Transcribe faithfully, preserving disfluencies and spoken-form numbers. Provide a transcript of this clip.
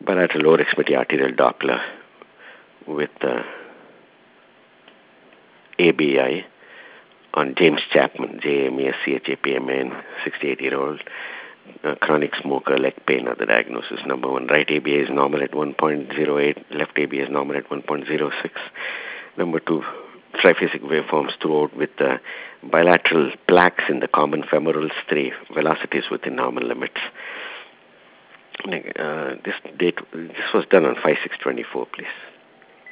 bilateral lower extremity arterial Doppler with uh, A B I on James Chapman, J A M E S C H A P M A N, sixty-eight-year-old, uh, chronic smoker, leg pain are the diagnosis. Number one, right A B A is normal at one point zero eight, left A B A is normal at one point zero six. Number two, triphasic waveforms throughout with uh, bilateral plaques in the common femoral stray, velocities within normal limits. Uh, this date, this was done on five six twenty-four, please.